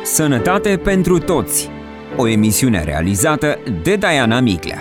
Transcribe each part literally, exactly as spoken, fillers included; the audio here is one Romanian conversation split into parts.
Sănătate pentru toți. O emisiune realizată de Diana Miclea.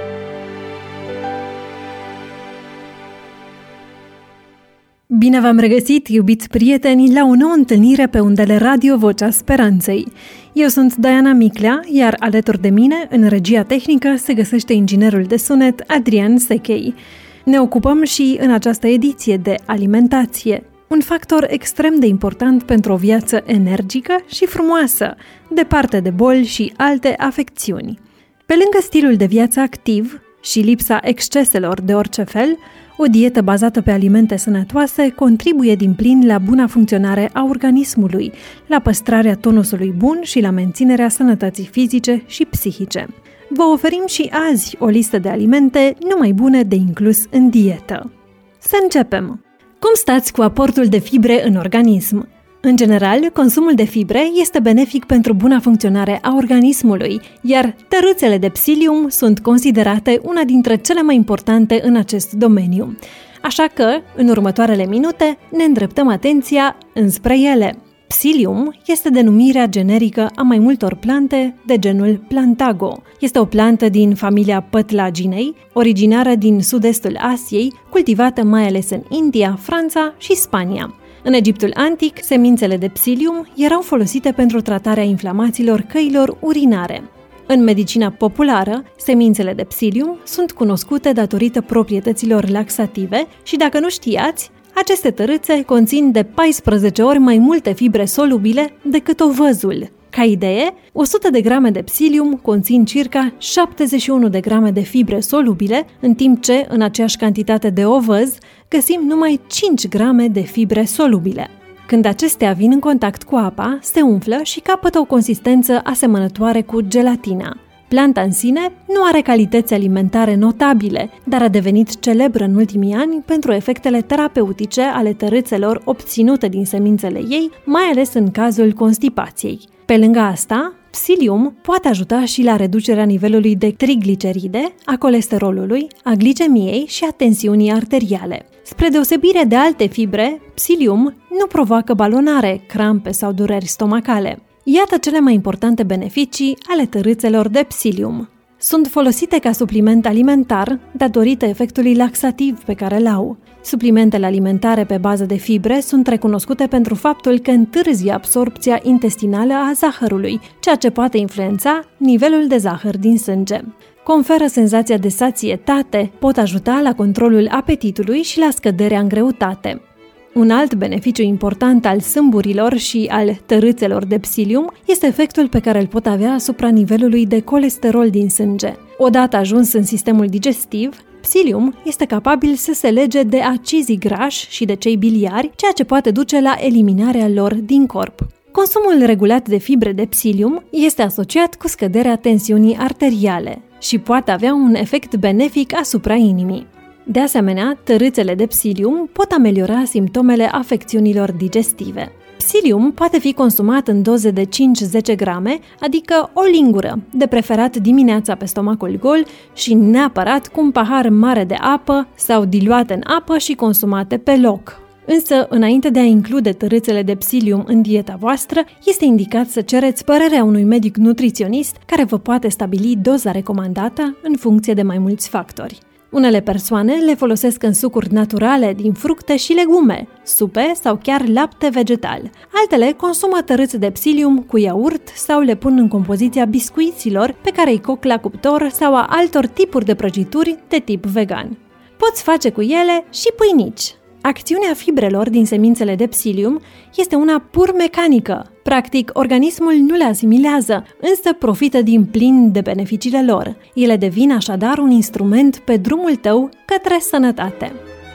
Bine v-am regăsit, iubiți prieteni, la o nouă întâlnire pe undele Radio Vocea Speranței. Eu sunt Diana Miclea, iar alături de mine, în regia tehnică, se găsește inginerul de sunet Adrian Sechei. Ne ocupăm și în această ediție de alimentație, un factor extrem de important pentru o viață energică și frumoasă, departe de boli și alte afecțiuni. Pe lângă stilul de viață activ și lipsa exceselor de orice fel, o dietă bazată pe alimente sănătoase contribuie din plin la buna funcționare a organismului, la păstrarea tonusului bun și la menținerea sănătății fizice și psihice. Vă oferim și azi o listă de alimente numai bune de inclus în dietă. Să începem! Cum stați cu aportul de fibre în organism? În general, consumul de fibre este benefic pentru buna funcționare a organismului, iar tărâțele de psilium sunt considerate una dintre cele mai importante în acest domeniu. Așa că, în următoarele minute, ne îndreptăm atenția înspre ele. Psilium este denumirea generică a mai multor plante de genul Plantago. Este o plantă din familia Pătlaginei, originară din sud-estul Asiei, cultivată mai ales în India, Franța și Spania. În Egiptul antic, semințele de psilium erau folosite pentru tratarea inflamațiilor căilor urinare. În medicina populară, semințele de psilium sunt cunoscute datorită proprietăților laxative și, dacă nu știați, aceste tărâțe conțin de paisprezece ori mai multe fibre solubile decât ovăzul. Ca idee, o sută de grame de psilium conțin circa șaptezeci și unu de grame de fibre solubile, în timp ce, în aceeași cantitate de ovăz, găsim numai cinci grame de fibre solubile. Când acestea vin în contact cu apa, se umflă și capătă o consistență asemănătoare cu gelatina. Planta în sine nu are calități alimentare notabile, dar a devenit celebră în ultimii ani pentru efectele terapeutice ale tărâțelor obținute din semințele ei, mai ales în cazul constipației. Pe lângă asta, psilium poate ajuta și la reducerea nivelului de trigliceride, a colesterolului, a glicemiei și a tensiunii arteriale. Spre deosebire de alte fibre, psilium nu provoacă balonare, crampe sau dureri stomacale. Iată cele mai importante beneficii ale tărâțelor de psilium. Sunt folosite ca supliment alimentar datorită efectului laxativ pe care îl au. Suplimentele alimentare pe bază de fibre sunt recunoscute pentru faptul că întârzie absorbția intestinală a zahărului, ceea ce poate influența nivelul de zahăr din sânge. Conferă senzația de sațietate, pot ajuta la controlul apetitului și la scăderea în greutate. Un alt beneficiu important al sâmburilor și al tărâțelor de psilium este efectul pe care îl pot avea asupra nivelului de colesterol din sânge. Odată ajuns în sistemul digestiv, psilium este capabil să se lege de acizii grași și de cei biliari, ceea ce poate duce la eliminarea lor din corp. Consumul regulat de fibre de psilium este asociat cu scăderea tensiunii arteriale și poate avea un efect benefic asupra inimii. De asemenea, tărâțele de psilium pot ameliora simptomele afecțiunilor digestive. Psilium poate fi consumat în doze de cinci-zece grame, adică o lingură, de preferat dimineața pe stomacul gol și neapărat cu un pahar mare de apă sau diluate în apă și consumate pe loc. Însă, înainte de a include tărâțele de psilium în dieta voastră, este indicat să cereți părerea unui medic nutriționist care vă poate stabili doza recomandată în funcție de mai mulți factori. Unele persoane le folosesc în sucuri naturale din fructe și legume, supe sau chiar lapte vegetal. Altele consumă tărâți de psilium cu iaurt sau le pun în compoziția biscuiților pe care îi coc la cuptor sau a altor tipuri de prăjituri de tip vegan. Poți face cu ele și pâinici. Acțiunea fibrelor din semințele de psilium este una pur mecanică. Practic, organismul nu le asimilează, însă profită din plin de beneficiile lor. Ele devin așadar un instrument pe drumul tău către sănătate.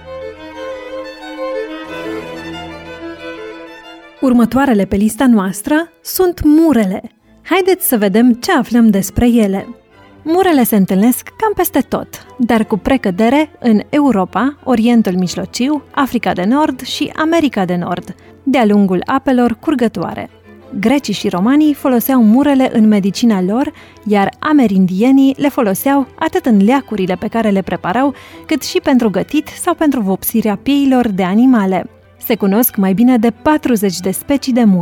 Următoarele pe lista noastră sunt murele. Haideți să vedem ce aflăm despre ele. Murele se întâlnesc cam peste tot, dar cu precădere în Europa, Orientul Mijlociu, Africa de Nord și America de Nord, de-a lungul apelor curgătoare. Grecii și romanii foloseau murele în medicina lor, iar amerindienii le foloseau atât în leacurile pe care le preparau, cât și pentru gătit sau pentru vopsirea pieilor de animale. Se cunosc mai bine de patruzeci de specii de mure.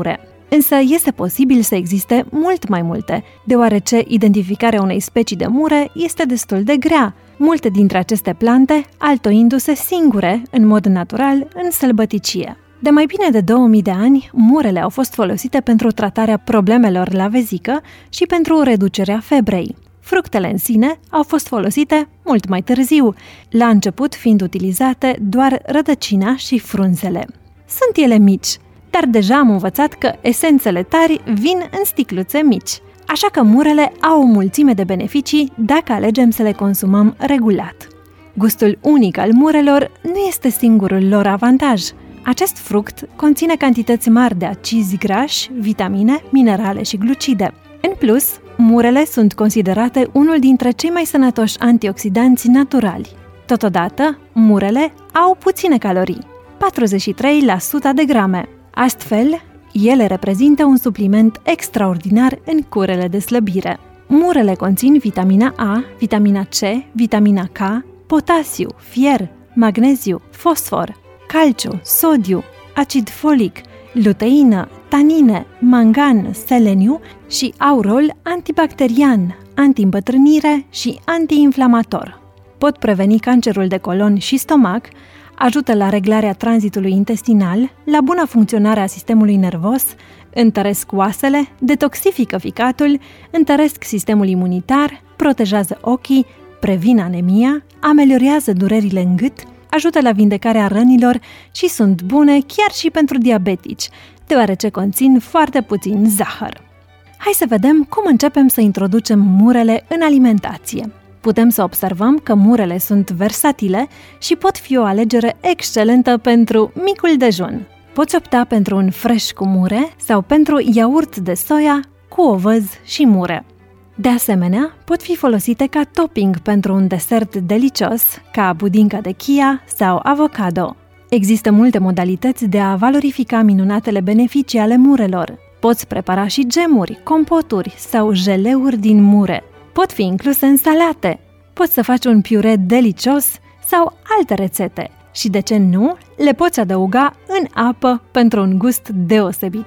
Însă este posibil să existe mult mai multe, deoarece identificarea unei specii de mure este destul de grea, multe dintre aceste plante altoindu-se singure, în mod natural, în sălbăticie. De mai bine de două mii de ani, murele au fost folosite pentru tratarea problemelor la vezică și pentru reducerea febrei. Fructele în sine au fost folosite mult mai târziu, la început fiind utilizate doar rădăcina și frunzele. Sunt ele mici, dar deja am învățat că esențele tari vin în sticluțe mici, așa că murele au o mulțime de beneficii dacă alegem să le consumăm regulat. Gustul unic al murelor nu este singurul lor avantaj. Acest fruct conține cantități mari de acizi grași, vitamine, minerale și glucide. În plus, murele sunt considerate unul dintre cei mai sănătoși antioxidanți naturali. Totodată, murele au puține calorii, patruzeci și trei la sută de grame. Astfel, ele reprezintă un supliment extraordinar în curele de slăbire. Murele conțin vitamina A, vitamina C, vitamina K, potasiu, fier, magneziu, fosfor, calciu, sodiu, acid folic, luteină, tanine, mangan, seleniu și au rol antibacterian, anti-îmbătrânire și antiinflamator. Pot preveni cancerul de colon și stomac, ajută la reglarea tranzitului intestinal, la buna funcționare a sistemului nervos, întăresc oasele, detoxifică ficatul, întăresc sistemul imunitar, protejează ochii, previn anemia, ameliorează durerile în gât, ajută la vindecarea rănilor și sunt bune chiar și pentru diabetici, deoarece conțin foarte puțin zahăr. Hai să vedem cum începem să introducem murele în alimentație. Putem să observăm că murele sunt versatile și pot fi o alegere excelentă pentru micul dejun. Poți opta pentru un fresh cu mure sau pentru iaurt de soia cu ovăz și mure. De asemenea, pot fi folosite ca topping pentru un desert delicios, ca budinca de chia sau avocado. Există multe modalități de a valorifica minunatele beneficii ale murelor. Poți prepara și gemuri, compoturi sau jeleuri din mure. Pot fi incluse în salate. Poți să faci un piure delicios sau alte rețete. Și de ce nu, le poți adăuga în apă pentru un gust deosebit.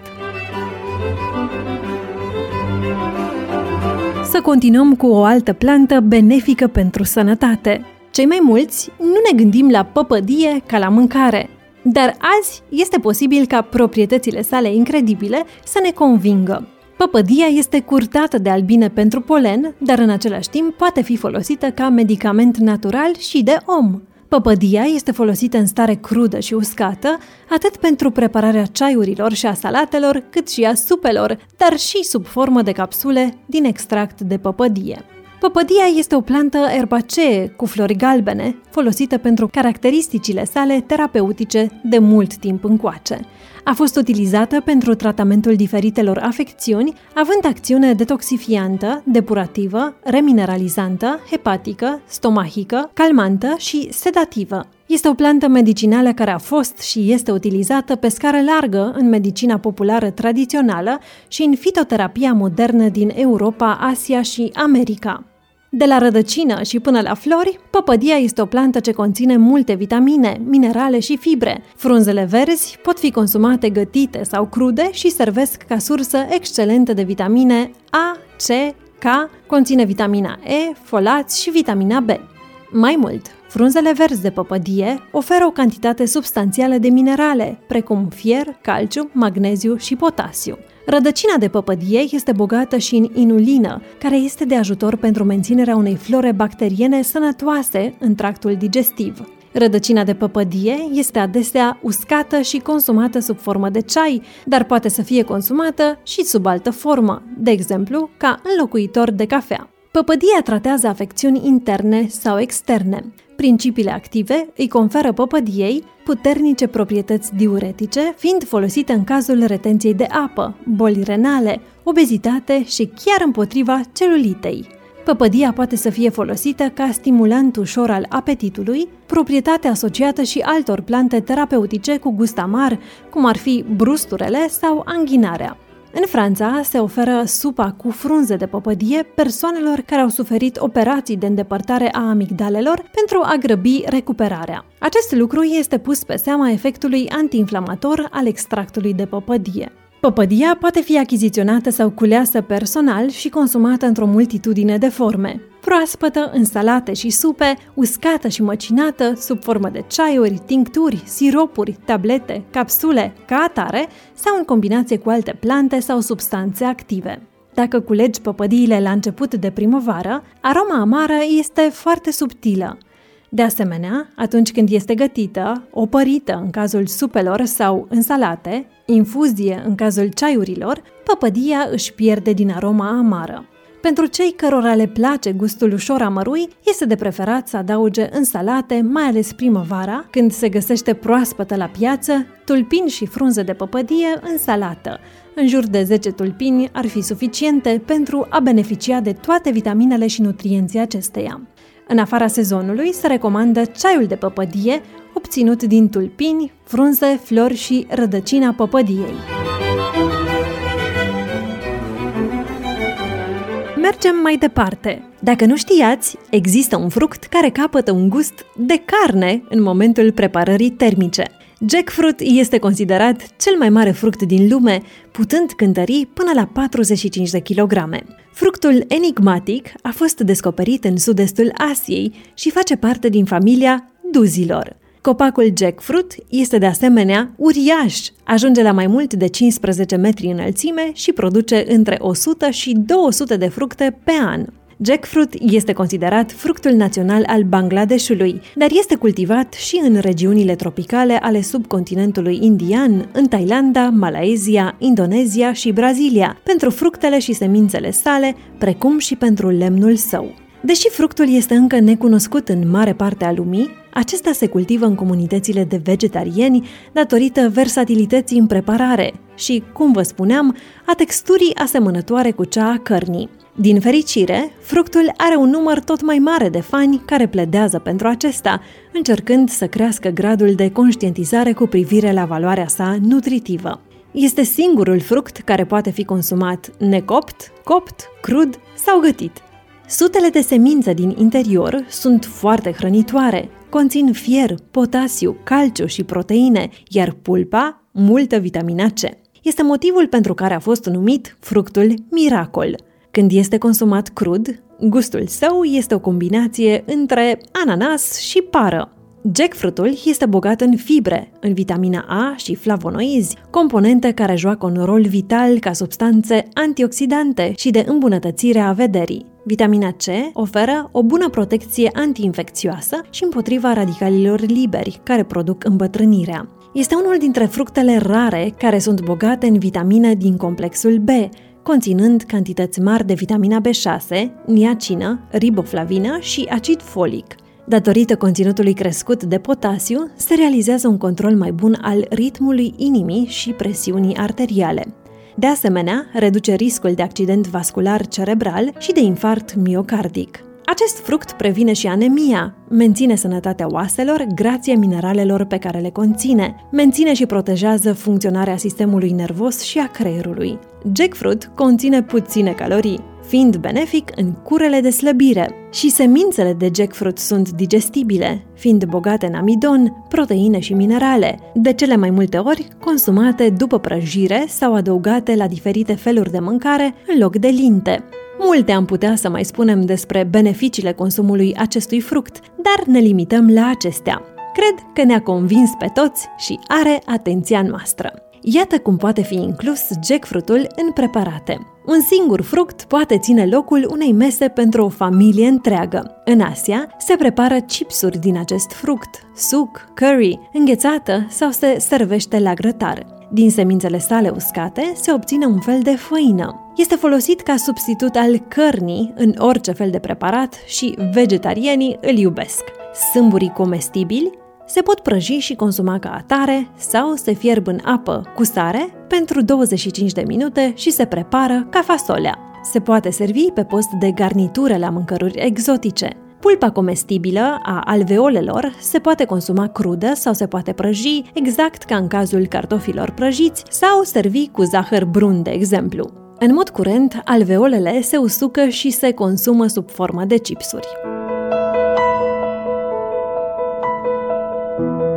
Să continuăm cu o altă plantă benefică pentru sănătate. Cei mai mulți nu ne gândim la păpădie ca la mâncare, dar azi este posibil ca proprietățile sale incredibile să ne convingă. Păpădia este curtată de albine pentru polen, dar în același timp poate fi folosită ca medicament natural și de om. Păpădia este folosită în stare crudă și uscată, atât pentru prepararea ceaiurilor și a salatelor, cât și a supelor, dar și sub formă de capsule din extract de păpădie. Păpădia este o plantă erbacee cu flori galbene, folosită pentru caracteristicile sale terapeutice de mult timp încoace. A fost utilizată pentru tratamentul diferitelor afecțiuni, având acțiune detoxifiantă, depurativă, remineralizantă, hepatică, stomahică, calmantă și sedativă. Este o plantă medicinală care a fost și este utilizată pe scară largă în medicina populară tradițională și în fitoterapia modernă din Europa, Asia și America. De la rădăcină și până la flori, păpădia este o plantă ce conține multe vitamine, minerale și fibre. Frunzele verzi pot fi consumate gătite sau crude și servesc ca sursă excelentă de vitamine A, C, K, conține vitamina E, folați și vitamina B. Mai mult, frunzele verzi de păpădie oferă o cantitate substanțială de minerale, precum fier, calciu, magneziu și potasiu. Rădăcina de păpădie este bogată și în inulină, care este de ajutor pentru menținerea unei flore bacteriene sănătoase în tractul digestiv. Rădăcina de păpădie este adesea uscată și consumată sub formă de ceai, dar poate să fie consumată și sub altă formă, de exemplu, ca înlocuitor de cafea. Păpădia tratează afecțiuni interne sau externe. Principiile active îi conferă păpădiei puternice proprietăți diuretice, fiind folosită în cazul retenției de apă, boli renale, obezitate și chiar împotriva celulitei. Păpădia poate să fie folosită ca stimulant ușor al apetitului, proprietate asociată și altor plante terapeutice cu gust amar, cum ar fi brusturele sau anghinarea. În Franța se oferă supa cu frunze de păpădie persoanelor care au suferit operații de îndepărtare a amigdalelor pentru a grăbi recuperarea. Acest lucru este pus pe seama efectului antiinflamator al extractului de păpădie. Păpădia poate fi achiziționată sau culeasă personal și consumată într-o multitudine de forme. Proaspătă, în salate și supe, uscată și măcinată, sub formă de ceaiuri, tincturi, siropuri, tablete, capsule, ca atare, sau în combinație cu alte plante sau substanțe active. Dacă culegi păpădiile la început de primăvară, aroma amară este foarte subtilă. De asemenea, atunci când este gătită, opărită în cazul supelor sau în salate, infuzie în cazul ceaiurilor, păpădia își pierde din aroma amară. Pentru cei cărora le place gustul ușor amărui, este de preferat să adauge în salate, mai ales primăvara, când se găsește proaspătă la piață, tulpini și frunze de păpădie în salată. În jur de zece tulpini ar fi suficiente pentru a beneficia de toate vitaminele și nutrienții acesteia. În afara sezonului se recomandă ceaiul de păpădie, obținut din tulpini, frunze, flori și rădăcina păpădiei. Mergem mai departe. Dacă nu știați, există un fruct care capătă un gust de carne în momentul preparării termice. Jackfruit este considerat cel mai mare fruct din lume, putând cântări până la patruzeci și cinci de kilograme. Fructul enigmatic a fost descoperit în sud-estul Asiei și face parte din familia duzilor. Copacul jackfruit este de asemenea uriaș, ajunge la mai mult de cincisprezece metri înălțime și produce între o sută și două sute de fructe pe an. Jackfruit este considerat fructul național al Bangladeshului, dar este cultivat și în regiunile tropicale ale subcontinentului indian, în Thailanda, Malaezia, Indonezia și Brazilia, pentru fructele și semințele sale, precum și pentru lemnul său. Deși fructul este încă necunoscut în mare parte a lumii, acesta se cultivă în comunitățile de vegetariani datorită versatilității în preparare și, cum vă spuneam, a texturii asemănătoare cu cea a cărnii. Din fericire, fructul are un număr tot mai mare de fani care pledează pentru acesta, încercând să crească gradul de conștientizare cu privire la valoarea sa nutritivă. Este singurul fruct care poate fi consumat necopt, copt, crud sau gătit. Sutele de semințe din interior sunt foarte hrănitoare, conțin fier, potasiu, calciu și proteine, iar pulpa, multă vitamina C. Este motivul pentru care a fost numit fructul miracol. Când este consumat crud, gustul său este o combinație între ananas și pară. Jackfruitul este bogat în fibre, în vitamina A și flavonoizi, componente care joacă un rol vital ca substanțe antioxidante și de îmbunătățire a vederii. Vitamina C oferă o bună protecție antiinfecțioasă și împotriva radicalilor liberi, care produc îmbătrânirea. Este unul dintre fructele rare care sunt bogate în vitamine din complexul B, conținând cantități mari de vitamina B șase, niacină, riboflavină și acid folic. Datorită conținutului crescut de potasiu, se realizează un control mai bun al ritmului inimii și presiunii arteriale. De asemenea, reduce riscul de accident vascular cerebral și de infarct miocardic. Acest fruct previne și anemia, menține sănătatea oaselor grație mineralelor pe care le conține, menține și protejează funcționarea sistemului nervos și a creierului. Jackfruit conține puține calorii, fiind benefic în curele de slăbire, și semințele de jackfruit sunt digestibile, fiind bogate în amidon, proteine și minerale, de cele mai multe ori consumate după prăjire sau adăugate la diferite feluri de mâncare în loc de linte. Multe am putea să mai spunem despre beneficiile consumului acestui fruct, dar ne limităm la acestea. Cred că ne-a convins pe toți și are atenția noastră. Iată cum poate fi inclus jackfruitul în preparate. Un singur fruct poate ține locul unei mese pentru o familie întreagă. În Asia se prepară chipsuri din acest fruct, suc, curry, înghețată sau se servește la grătar. Din semințele sale uscate se obține un fel de făină. Este folosit ca substitut al cărnii în orice fel de preparat și vegetarianii îl iubesc. Sâmburii comestibili se pot prăji și consuma ca atare sau se fierb în apă cu sare pentru douăzeci și cinci de minute și se prepară ca fasolea. Se poate servi pe post de garnitură la mâncăruri exotice. Pulpa comestibilă a alveolelor se poate consuma crudă sau se poate prăji, exact ca în cazul cartofilor prăjiți, sau servi cu zahăr brun, de exemplu. În mod curent, alveolele se usucă și se consumă sub formă de chipsuri.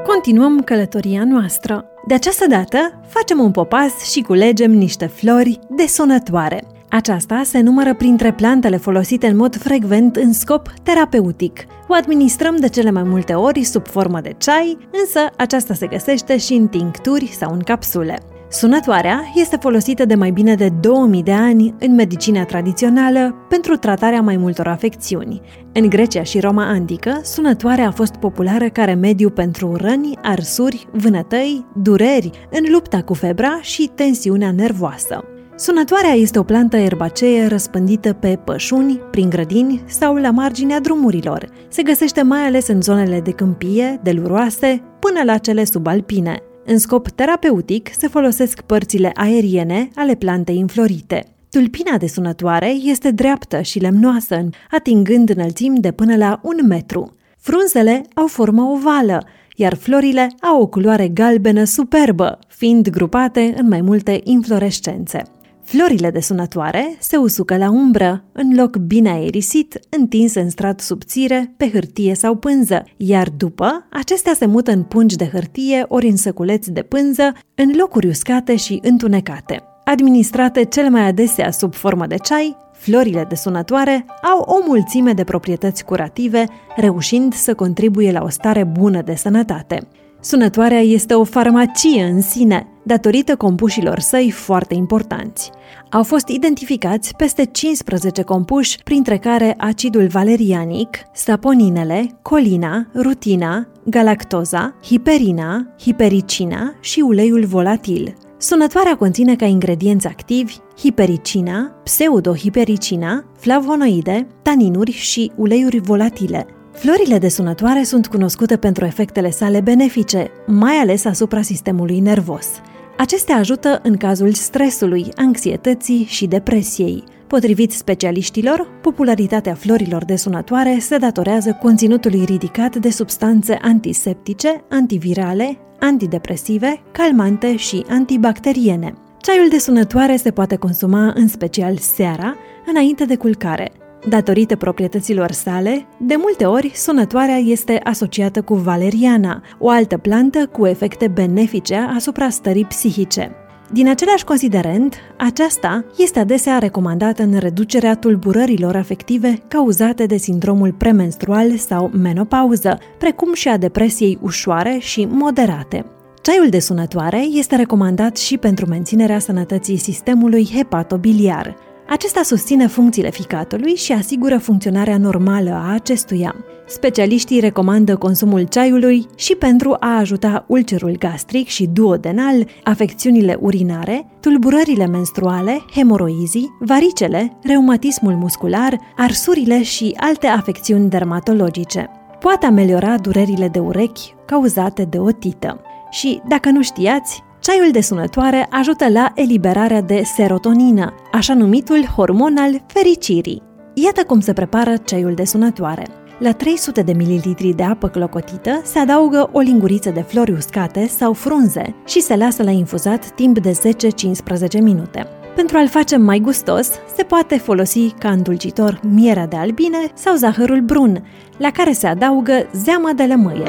Continuăm călătoria noastră. De această dată facem un popas și culegem niște flori desunătoare. Aceasta se numără printre plantele folosite în mod frecvent în scop terapeutic. O administrăm de cele mai multe ori sub formă de ceai, însă aceasta se găsește și în tincturi sau în capsule. Sunătoarea este folosită de mai bine de două mii de ani în medicina tradițională pentru tratarea mai multor afecțiuni. În Grecia și Roma antică, sunătoarea a fost populară ca remediu pentru răni, arsuri, vânătăi, dureri, în lupta cu febra și tensiunea nervoasă. Sunătoarea este o plantă erbacee răspândită pe pășuni, prin grădini sau la marginea drumurilor. Se găsește mai ales în zonele de câmpie, deluroase, până la cele subalpine. În scop terapeutic se folosesc părțile aeriene ale plantei înflorite. Tulpina de sunătoare este dreaptă și lemnoasă, atingând înălțimi de până la un metru. Frunzele au formă ovală, iar florile au o culoare galbenă superbă, fiind grupate în mai multe inflorescențe. Florile de sunătoare se usucă la umbră, în loc bine aerisit, întins în strat subțire, pe hârtie sau pânză, iar după, acestea se mută în pungi de hârtie ori în săculeți de pânză, în locuri uscate și întunecate. Administrate cel mai adesea sub formă de ceai, florile de sunătoare au o mulțime de proprietăți curative, reușind să contribuie la o stare bună de sănătate. Sunătoarea este o farmacie în sine, datorită compușilor săi foarte importanți. Au fost identificați peste cincisprezece compuși, printre care acidul valerianic, saponinele, colina, rutina, galactoza, hiperina, hipericina și uleiul volatil. Sunătoarea conține ca ingredienți activi hipericina, pseudohipericina, flavonoide, taninuri și uleiuri volatile. Florile de sunătoare sunt cunoscute pentru efectele sale benefice, mai ales asupra sistemului nervos. Acestea ajută în cazul stresului, anxietății și depresiei. Potrivit specialiștilor, popularitatea florilor de sunătoare se datorează conținutului ridicat de substanțe antiseptice, antivirale, antidepresive, calmante și antibacteriene. Ceaiul de sunătoare se poate consuma în special seara, înainte de culcare. Datorită proprietăților sale, de multe ori sunătoarea este asociată cu valeriana, o altă plantă cu efecte benefice asupra stării psihice. Din același considerent, aceasta este adesea recomandată în reducerea tulburărilor afective cauzate de sindromul premenstrual sau menopauză, precum și a depresiei ușoare și moderate. Ceaiul de sunătoare este recomandat și pentru menținerea sănătății sistemului hepatobiliar. Acesta susține funcțiile ficatului și asigură funcționarea normală a acestuia. Specialiștii recomandă consumul ceaiului și pentru a ajuta ulcerul gastric și duodenal, afecțiunile urinare, tulburările menstruale, hemoroizii, varicele, reumatismul muscular, arsurile și alte afecțiuni dermatologice. Poate ameliora durerile de urechi cauzate de otită. Și, dacă nu știați, ceaiul de sunătoare ajută la eliberarea de serotonină, așa numitul hormon al fericirii. Iată cum se prepară ceaiul de sunătoare. La trei sute de mililitri de apă clocotită se adaugă o linguriță de flori uscate sau frunze și se lasă la infuzat timp de zece-cincisprezece minute. Pentru a-l face mai gustos, se poate folosi ca îndulcitor mierea de albine sau zahărul brun, la care se adaugă zeamă de lămâie.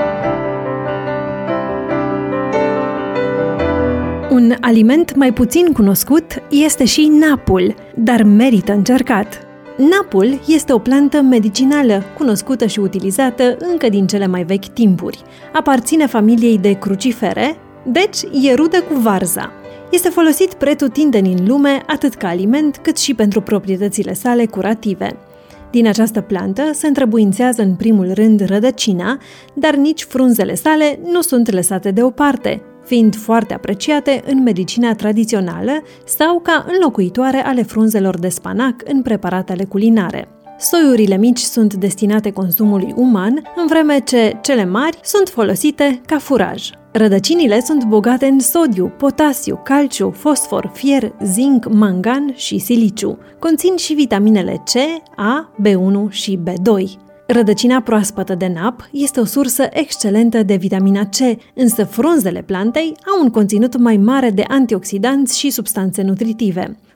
Un aliment mai puțin cunoscut este și napul, dar merită încercat. Napul este o plantă medicinală, cunoscută și utilizată încă din cele mai vechi timpuri. Aparține familiei de crucifere, deci e rudă cu varza. Este folosit pretutindeni în lume, atât ca aliment, cât și pentru proprietățile sale curative. Din această plantă se întrebuințează în primul rând rădăcina, dar nici frunzele sale nu sunt lăsate deoparte, fiind foarte apreciate în medicina tradițională sau ca înlocuitoare ale frunzelor de spanac în preparatele culinare. Soiurile mici sunt destinate consumului uman, în vreme ce cele mari sunt folosite ca furaj. Rădăcinile sunt bogate în sodiu, potasiu, calciu, fosfor, fier, zinc, mangan și siliciu. Conțin și vitaminele C, A, B unu și B doi. Rădăcina proaspătă de nap este o sursă excelentă de vitamina C, însă frunzele plantei au un conținut mai mare de antioxidanți și substanțe nutritive.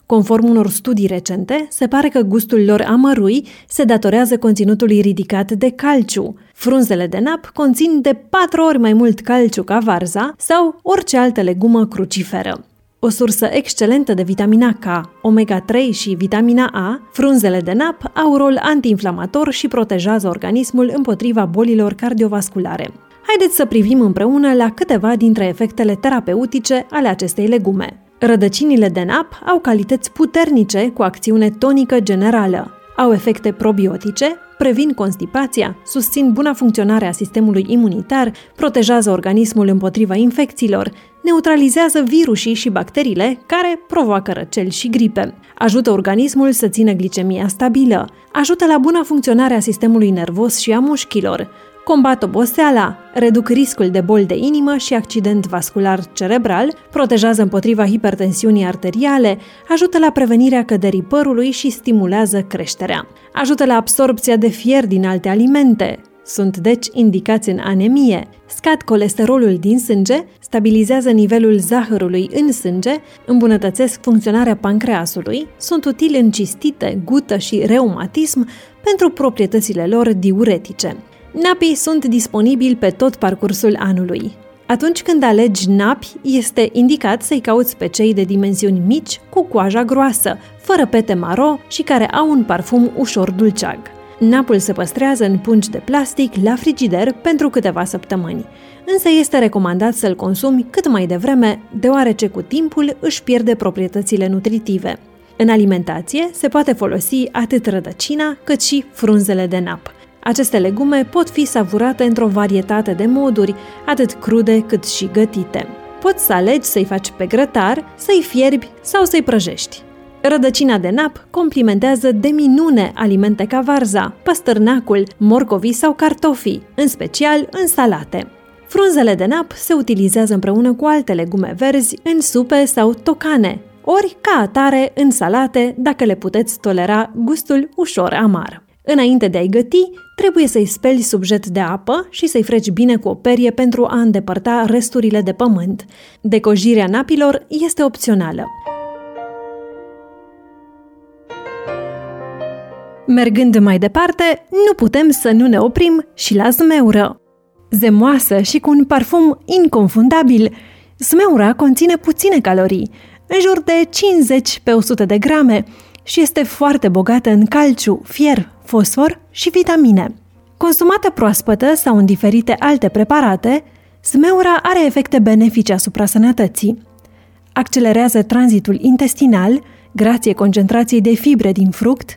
Conform unor studii recente, se pare că gustul lor amărui se datorează conținutului ridicat de calciu. Frunzele de nap conțin de patru ori mai mult calciu ca varza sau orice altă legumă cruciferă. O sursă excelentă de vitamina K, omega trei și vitamina A, frunzele de nap au rol antiinflamator și protejează organismul împotriva bolilor cardiovasculare. Haideți să privim împreună la câteva dintre efectele terapeutice ale acestei legume. Rădăcinile de nap au calități puternice cu acțiune tonică generală. Au efecte probiotice, previn constipația, susțin buna funcționare a sistemului imunitar, protejează organismul împotriva infecțiilor, neutralizează virusii și bacteriile care provoacă răceli și gripe, ajută organismul să țină glicemia stabilă, ajută la buna funcționare a sistemului nervos și a mușchilor, combat oboseala, reduc riscul de boli de inimă și accident vascular cerebral, protejează împotriva hipertensiunii arteriale, ajută la prevenirea căderii părului și stimulează creșterea. Ajută la absorbția de fier din alte alimente. Sunt deci indicați în anemie, scad colesterolul din sânge, stabilizează nivelul zahărului în sânge, îmbunătățesc funcționarea pancreasului, sunt utili în cistite, gută și reumatism pentru proprietățile lor diuretice. Napii sunt disponibili pe tot parcursul anului. Atunci când alegi napi, este indicat să-i cauți pe cei de dimensiuni mici, cu coaja groasă, fără pete maro și care au un parfum ușor dulceag. Napul se păstrează în pungi de plastic la frigider pentru câteva săptămâni, însă este recomandat să-l consumi cât mai devreme, deoarece cu timpul își pierde proprietățile nutritive. În alimentație se poate folosi atât rădăcina cât și frunzele de nap. Aceste legume pot fi savurate într-o varietate de moduri, atât crude cât și gătite. Poți să alegi să-i faci pe grătar, să-i fierbi sau să-i prăjești. Rădăcina de nap complimentează de minune alimente ca varza, păstărnacul, morcovii sau cartofii, în special în salate. Frunzele de nap se utilizează împreună cu alte legume verzi în supe sau tocane, ori ca atare în salate dacă le puteți tolera gustul ușor amar. Înainte de a-i găti, trebuie să-i speli sub jet de apă și să-i freci bine cu o perie pentru a îndepărta resturile de pământ. Decojirea napilor este opțională. Mergând mai departe, nu putem să nu ne oprim și la zmeură. Zemoasă și cu un parfum inconfundabil, zmeura conține puține calorii, în jur de cincizeci pe o sută de grame, și este foarte bogată în calciu, fier, fosfor și vitamine. Consumată proaspătă sau în diferite alte preparate, zmeura are efecte benefice asupra sănătății. Accelerează tranzitul intestinal, grație concentrației de fibre din fruct,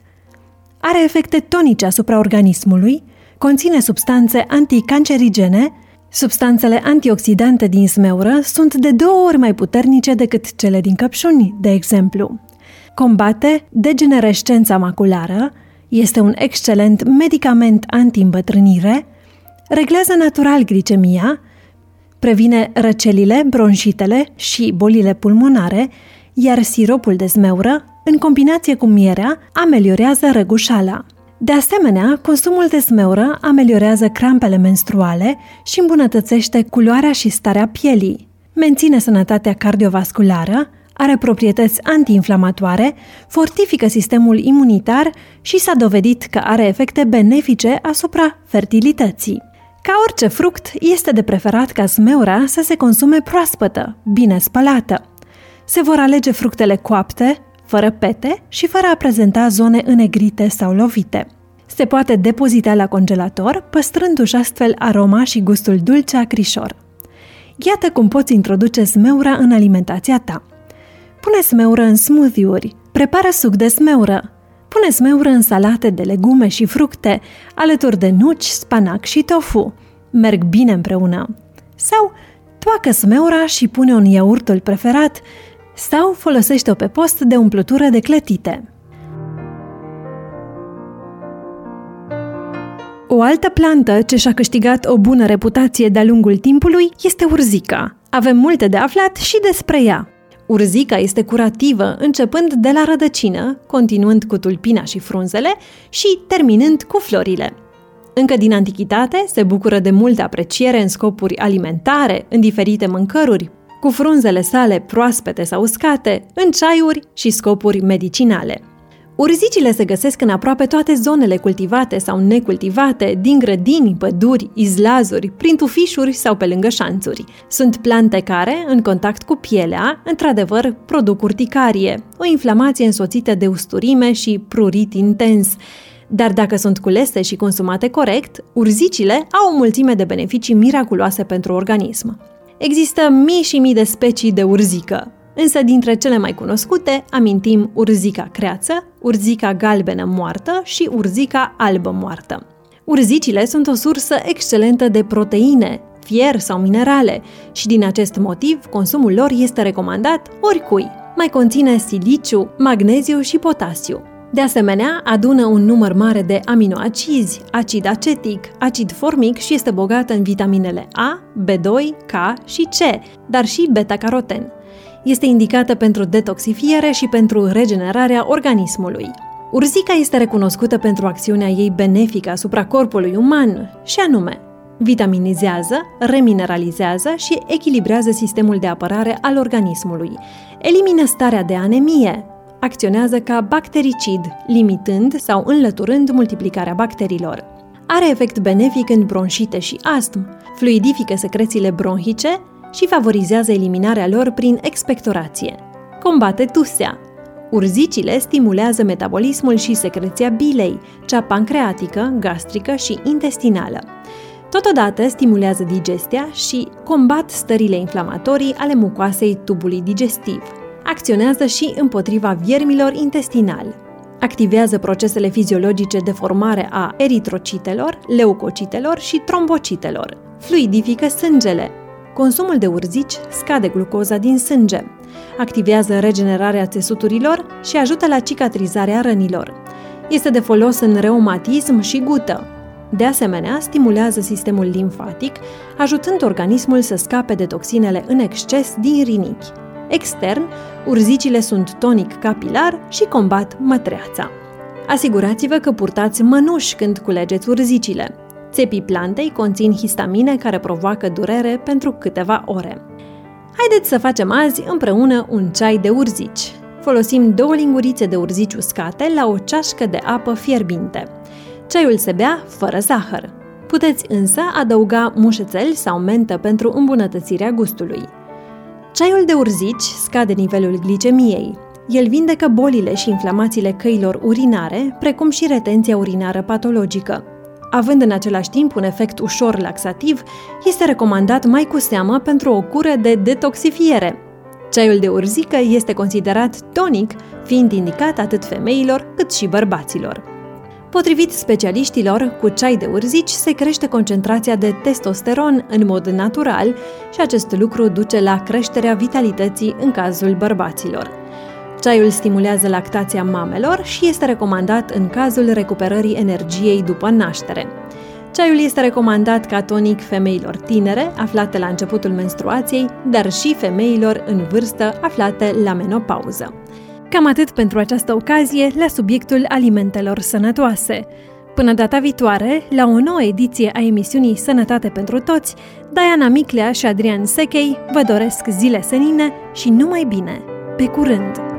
are efecte tonice asupra organismului, conține substanțe anticancerigene. Substanțele antioxidante din zmeură sunt de două ori mai puternice decât cele din căpșuni, de exemplu. Combate degenerescența maculară, este un excelent medicament anti-îmbătrânire, reglează natural glicemia, previne răcelile, bronșitele și bolile pulmonare, iar siropul de zmeură, în combinație cu mierea, ameliorează răgușala. De asemenea, consumul de zmeură ameliorează crampele menstruale și îmbunătățește culoarea și starea pielii, menține sănătatea cardiovasculară, are proprietăți antiinflamatoare, fortifică sistemul imunitar și s-a dovedit că are efecte benefice asupra fertilității. Ca orice fruct, este de preferat ca zmeura să se consume proaspătă, bine spălată. Se vor alege fructele coapte, fără pete și fără a prezenta zone înegrite sau lovite. Se poate depozita la congelator, păstrându-și astfel aroma și gustul dulce acrișor. Iată cum poți introduce zmeura în alimentația ta. Pune zmeură în smoothie-uri, prepară suc de zmeură, pune zmeură în salate de legume și fructe, alături de nuci, spanac și tofu. Merg bine împreună. Sau toacă zmeura și pune-o în iaurtul preferat, sau folosește-o pe post de umplutură de clătite. O altă plantă ce și-a câștigat o bună reputație de-a lungul timpului este urzica. Avem multe de aflat și despre ea. Urzica este curativă, începând de la rădăcină, continuând cu tulpina și frunzele și terminând cu florile. Încă din antichitate se bucură de multă apreciere în scopuri alimentare, în diferite mâncăruri, cu frunzele sale proaspete sau uscate, în ceaiuri și scopuri medicinale. Urzicile se găsesc în aproape toate zonele cultivate sau necultivate, din grădini, păduri, izlazuri, prin tufișuri sau pe lângă șanțuri. Sunt plante care, în contact cu pielea, într-adevăr produc urticarie, o inflamație însoțită de usturime și prurit intens. Dar dacă sunt culese și consumate corect, urzicile au o mulțime de beneficii miraculoase pentru organism. Există mii și mii de specii de urzică, însă dintre cele mai cunoscute amintim urzica creață, urzica galbenă moartă și urzica albă moartă. Urzicile sunt o sursă excelentă de proteine, fier sau minerale și din acest motiv consumul lor este recomandat oricui. Mai conține siliciu, magneziu și potasiu. De asemenea, adună un număr mare de aminoacizi, acid acetic, acid formic și este bogată în vitaminele A, B doi, K și C, dar și beta-caroten. Este indicată pentru detoxifiere și pentru regenerarea organismului. Urzica este recunoscută pentru acțiunea ei benefică asupra corpului uman, și anume, vitaminizează, remineralizează și echilibrează sistemul de apărare al organismului, elimină starea de anemie, acționează ca bactericid, limitând sau înlăturând multiplicarea bacteriilor. Are efect benefic în bronșite și astm, fluidifică secrețiile bronhice și favorizează eliminarea lor prin expectorație. Combate tusea. Urzicile stimulează metabolismul și secreția bilei, cea pancreatică, gastrică și intestinală. Totodată stimulează digestia și combat stările inflamatorii ale mucoasei tubului digestiv. Acționează și împotriva viermilor intestinali. Activează procesele fiziologice de formare a eritrocitelor, leucocitelor și trombocitelor. Fluidifică sângele. Consumul de urzici scade glucoza din sânge. Activează regenerarea țesuturilor și ajută la cicatrizarea rănilor. Este de folos în reumatism și gută. De asemenea, stimulează sistemul limfatic, ajutând organismul să scape de toxinele în exces din rinichi. Extern, urzicile sunt tonic capilar și combat mătreața. Asigurați-vă că purtați mănuși când culegeți urzicile. Țepii plantei conțin histamine care provoacă durere pentru câteva ore. Haideți să facem azi împreună un ceai de urzici. Folosim două lingurițe de urzici uscate la o ceașcă de apă fierbinte. Ceaiul se bea fără zahăr. Puteți însă adăuga mușețel sau mentă pentru îmbunătățirea gustului. Ceaiul de urzici scade nivelul glicemiei. El vindecă bolile și inflamațiile căilor urinare, precum și retenția urinară patologică. Având în același timp un efect ușor laxativ, este recomandat mai cu seamă pentru o cură de detoxifiere. Ceaiul de urzică este considerat tonic, fiind indicat atât femeilor cât și bărbaților. Potrivit specialiștilor, cu ceai de urzici se crește concentrația de testosteron în mod natural și acest lucru duce la creșterea vitalității în cazul bărbaților. Ceaiul stimulează lactația mamelor și este recomandat în cazul recuperării energiei după naștere. Ceaiul este recomandat ca tonic femeilor tinere, aflate la începutul menstruației, dar și femeilor în vârstă, aflate la menopauză. Cam atât pentru această ocazie la subiectul alimentelor sănătoase. Până data viitoare, la o nouă ediție a emisiunii Sănătate pentru Toți, Diana Miclea și Adrian Sechei vă doresc zile senine și numai bine! Pe curând!